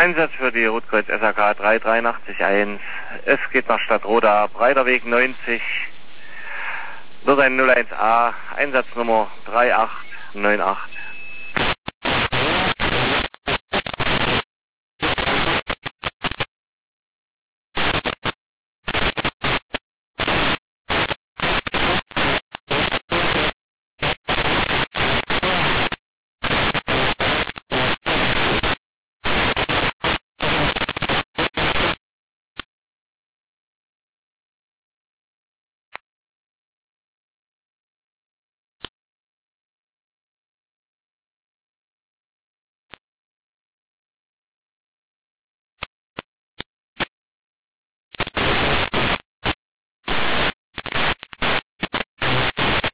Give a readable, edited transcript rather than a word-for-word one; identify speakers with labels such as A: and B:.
A: Einsatz für die Rotkreuz SAK 3881. Es geht nach Stadtroda, Breiter Weg 90. Wird ein 01A, Einsatznummer 3898.